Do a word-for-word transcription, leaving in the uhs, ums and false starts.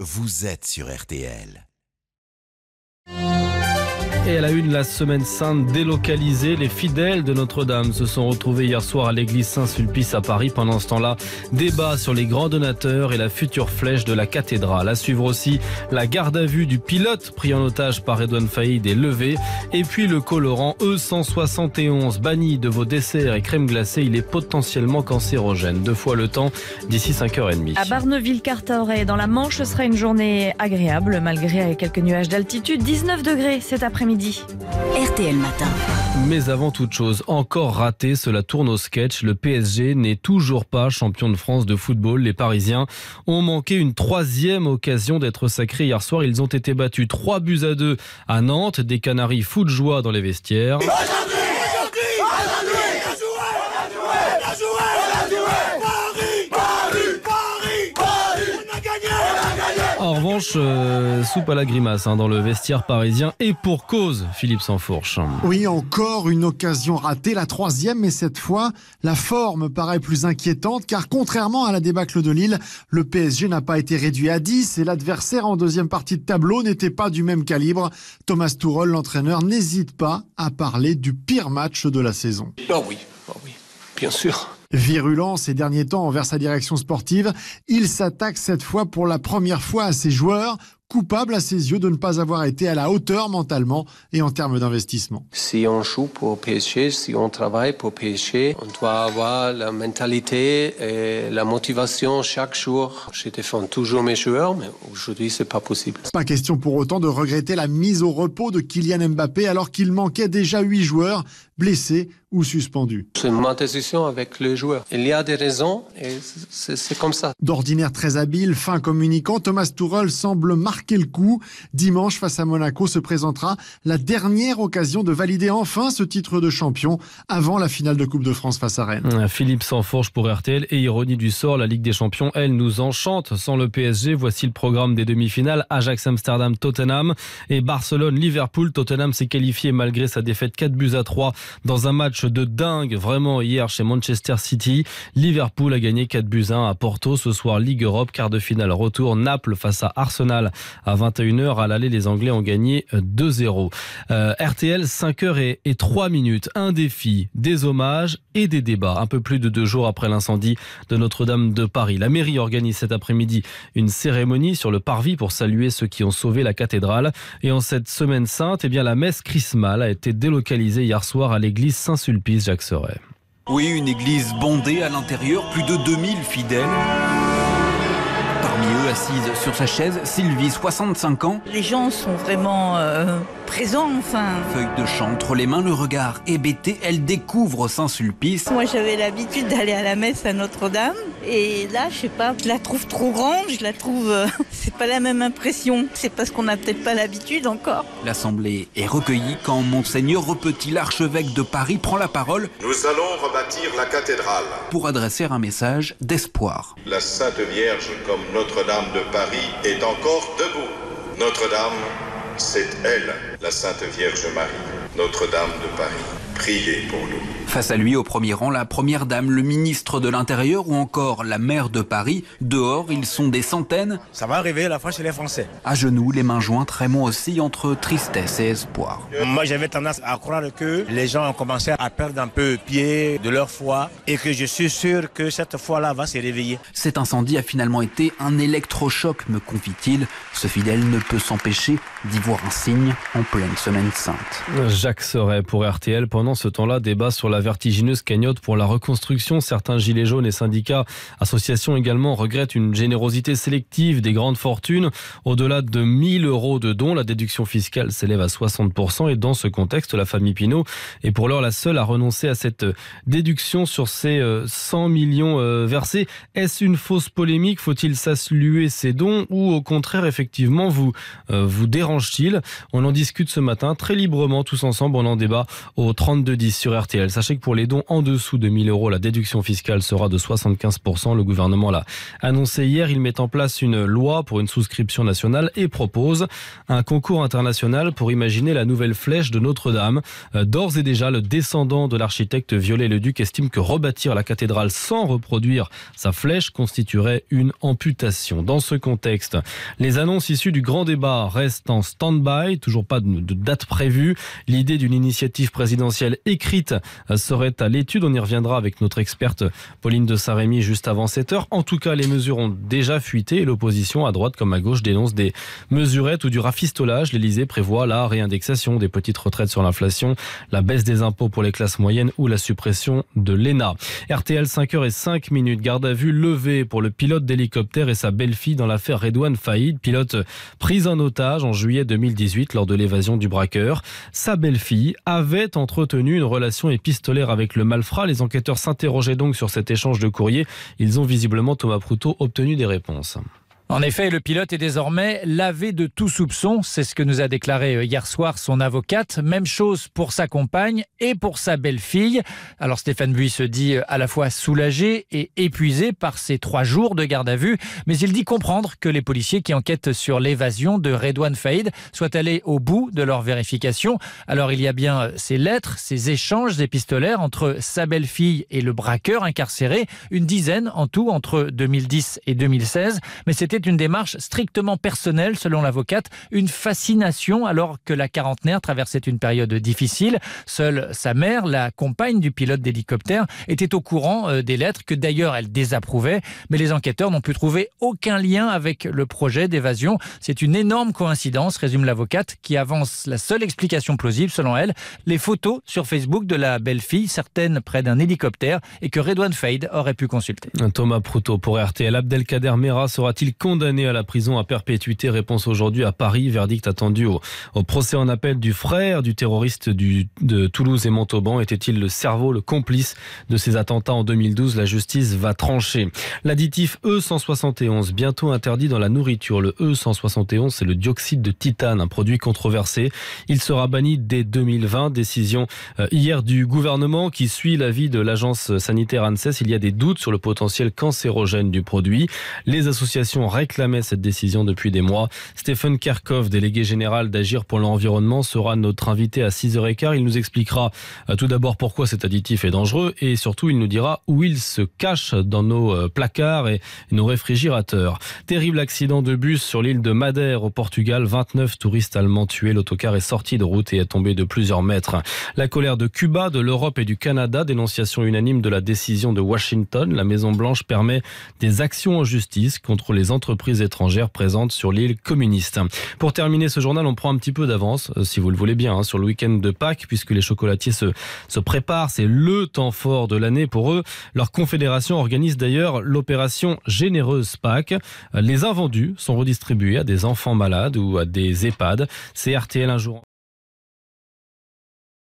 vous êtes sur R T L. Et à la une, la semaine sainte délocalisée, les fidèles de Notre-Dame se sont retrouvés hier soir à l'église Saint-Sulpice à Paris. Pendant ce temps-là, débat sur les grands donateurs et la future flèche de la cathédrale. À suivre aussi la garde à vue du pilote pris en otage par Redouane Faïd est levée. Et puis le colorant E cent soixante et onze banni de vos desserts et crèmes glacées, il est potentiellement cancérogène. Deux fois le temps d'ici cinq heures trente. À Barneville-Carteret, dans la Manche, ce sera une journée agréable malgré quelques nuages d'altitude. dix-neuf degrés cet après-midi. R T L Matin. Mais avant toute chose, encore raté, cela tourne au sketch. Le P S G n'est toujours pas champion de France de football. Les Parisiens ont manqué une troisième occasion d'être sacrés hier soir. Ils ont été battus trois buts à deux à Nantes. Des Canaries fous de joie dans les vestiaires. En revanche, euh, soupe à la grimace hein, dans le vestiaire parisien et pour cause, Philippe Sansfourche. Oui, encore une occasion ratée, la troisième, mais cette fois, la forme paraît plus inquiétante car contrairement à la débâcle de Lille, le P S G n'a pas été réduit à dix et l'adversaire en deuxième partie de tableau n'était pas du même calibre. Thomas Tuchel, l'entraîneur, n'hésite pas à parler du pire match de la saison. Oh oui, oh oui, bien sûr. Virulent ces derniers temps envers sa direction sportive, il s'attaque cette fois pour la première fois à ses joueurs, coupables à ses yeux de ne pas avoir été à la hauteur mentalement et en termes d'investissement. Si on joue pour P S G, si on travaille pour P S G, on doit avoir la mentalité et la motivation chaque jour. Je défends toujours mes joueurs, mais aujourd'hui c'est pas possible. Pas question pour autant de regretter la mise au repos de Kylian Mbappé alors qu'il manquait déjà huit joueurs blessés ou suspendus. C'est ma décision avec les joueurs. Il y a des raisons et c'est, c'est comme ça. D'ordinaire très habile, fin communicant, Thomas Tuchel semble marquer le coup. Dimanche, face à Monaco, se présentera la dernière occasion de valider enfin ce titre de champion avant la finale de Coupe de France face à Rennes. Philippe Sansfourche pour R T L et ironie du sort, la Ligue des Champions, elle nous enchante. Sans le P S G, voici le programme des demi-finales. Ajax Amsterdam, Tottenham et Barcelone, Liverpool. Tottenham s'est qualifié malgré sa défaite quatre buts à trois dans un match de dingue vraiment hier chez Manchester City. Liverpool a gagné quatre buts à un à Porto. Ce soir, Ligue Europe, quart de finale retour. Naples face à Arsenal à vingt et une heures. À l'aller, les Anglais ont gagné deux zéro. Euh, R T L, cinq heures et trois minutes. Un défi, des hommages et des débats. Un peu plus de deux jours après l'incendie de Notre-Dame de Paris. La mairie organise cet après-midi une cérémonie sur le parvis pour saluer ceux qui ont sauvé la cathédrale. Et en cette semaine sainte, eh bien, la messe chrismale a été délocalisée hier soir à l'église Saint-Sulpice, Jacques Serret. Oui, une église bondée à l'intérieur, plus de deux mille fidèles. Parmi eux, assise sur sa chaise, Sylvie, soixante-cinq ans. Les gens sont vraiment euh, présents, enfin. Feuille de chant entre les mains, le regard hébété, elle découvre Saint-Sulpice. Moi, j'avais l'habitude d'aller à la messe à Notre-Dame. Et là, je sais pas, je la trouve trop grande, je la trouve... Euh, c'est pas la même impression. C'est parce qu'on n'a peut-être pas l'habitude encore. L'assemblée est recueillie quand Monseigneur Repetit, l'archevêque de Paris, prend la parole. Nous allons rebâtir la cathédrale. Pour adresser un message d'espoir. La Sainte Vierge, comme Notre-Dame de Paris, est encore debout. Notre-Dame, c'est elle, la Sainte Vierge Marie. Notre-Dame de Paris, priez pour nous. Face à lui, au premier rang, la première dame, le ministre de l'Intérieur ou encore la maire de Paris. Dehors, ils sont des centaines. Ça va arriver la fois chez les Français. À genoux, les mains jointes, Raymond oscille entre tristesse et espoir. Moi, j'avais tendance à croire que les gens ont commencé à perdre un peu pied de leur foi et que je suis sûr que cette foi-là va se réveiller. Cet incendie a finalement été un électrochoc, me confie-t-il. Ce fidèle ne peut s'empêcher d'y voir un signe en pleine semaine sainte. Jacques Serret pour R T L. Pendant ce temps-là, débat sur la vertigineuse cagnotte pour la reconstruction. Certains gilets jaunes et syndicats, associations également, regrettent une générosité sélective des grandes fortunes. Au-delà de mille euros de dons, la déduction fiscale s'élève à soixante pour cent et dans ce contexte, la famille Pinault est pour l'heure la seule à renoncer à cette déduction sur ces cent millions versés. Est-ce une fausse polémique? Faut-il saluer ces dons ou au contraire, effectivement, vous, vous dérange-t-il? On en discute ce matin très librement tous ensemble. On en débat au trente-deux dix sur R T L. Sachez Sachez que pour les dons en dessous de mille euros, la déduction fiscale sera de soixante-quinze pour cent. Le gouvernement l'a annoncé hier. Il met en place une loi pour une souscription nationale et propose un concours international pour imaginer la nouvelle flèche de Notre-Dame. D'ores et déjà, le descendant de l'architecte Viollet-le-Duc estime que rebâtir la cathédrale sans reproduire sa flèche constituerait une amputation. Dans ce contexte, les annonces issues du grand débat restent en stand-by. Toujours pas de date prévue. L'idée d'une initiative présidentielle écrite serait à l'étude. On y reviendra avec notre experte Pauline de Saint-Rémy juste avant sept heures. En tout cas, les mesures ont déjà fuité et l'opposition à droite comme à gauche dénonce des mesurettes ou du rafistolage. L'Élysée prévoit la réindexation des petites retraites sur l'inflation, la baisse des impôts pour les classes moyennes ou la suppression de l'E N A. R T L, cinq heures cinq minutes. Garde à vue levée pour le pilote d'hélicoptère et sa belle-fille dans l'affaire Redouane Faïd, pilote pris en otage en juillet deux mille dix-huit lors de l'évasion du braqueur. Sa belle-fille avait entretenu une relation épistolaire avec le malfrat. Les enquêteurs s'interrogeaient donc sur cet échange de courrier. Ils ont visiblement, Thomas Proutot, obtenu des réponses. En effet, le pilote est désormais lavé de tout soupçon. C'est ce que nous a déclaré hier soir son avocate. Même chose pour sa compagne et pour sa belle-fille. Alors Stéphane Buis se dit à la fois soulagé et épuisé par ces trois jours de garde à vue. Mais il dit comprendre que les policiers qui enquêtent sur l'évasion de Redouane Faïd soient allés au bout de leur vérification. Alors il y a bien ces lettres, ces échanges épistolaires entre sa belle-fille et le braqueur incarcéré. Une dizaine en tout entre deux mille dix et deux mille seize. Mais c'était une démarche strictement personnelle selon l'avocate, une fascination alors que la quarantenaire traversait une période difficile. Seule sa mère, la compagne du pilote d'hélicoptère, était au courant des lettres que d'ailleurs elle désapprouvait, mais les enquêteurs n'ont pu trouver aucun lien avec le projet d'évasion. C'est une énorme coïncidence, résume l'avocate, qui avance la seule explication plausible selon elle, les photos sur Facebook de la belle-fille, certaines près d'un hélicoptère et que Redouane Faïd aurait pu consulter. Thomas Proutot pour R T L. Abdelkader Mera sera-t-il condamné à la prison à perpétuité? Réponse aujourd'hui à Paris. Verdict attendu au, au procès en appel du frère du terroriste du, de Toulouse et Montauban. Était-il le cerveau, le complice de ces attentats en deux mille douze? La justice va trancher. L'additif E cent soixante et onze, bientôt interdit dans la nourriture. Le E cent soixante et onze, c'est le dioxyde de titane, un produit controversé. Il sera banni dès deux mille vingt. Décision euh, hier du gouvernement qui suit l'avis de l'agence sanitaire ANSES. Il y a des doutes sur le potentiel cancérogène du produit. Les associations réclamait cette décision depuis des mois. Stephen Kerkhoff, délégué général d'Agir pour l'environnement, sera notre invité à six heures quinze. Il nous expliquera tout d'abord pourquoi cet additif est dangereux et surtout il nous dira où il se cache dans nos placards et nos réfrigérateurs. Terrible accident de bus sur l'île de Madère au Portugal. vingt-neuf touristes allemands tués. L'autocar est sorti de route et est tombé de plusieurs mètres. La colère de Cuba, de l'Europe et du Canada. Dénonciation unanime de la décision de Washington. La Maison-Blanche permet des actions en justice contre les entreprises entreprises étrangères présentes sur l'île communiste. Pour terminer ce journal, on prend un petit peu d'avance, si vous le voulez bien, hein, sur le week-end de Pâques, puisque les chocolatiers se, se préparent. C'est le temps fort de l'année pour eux. Leur confédération organise d'ailleurs l'opération Généreuse Pâques. Les invendus sont redistribués à des enfants malades ou à des EHPAD. C'est R T L un jour.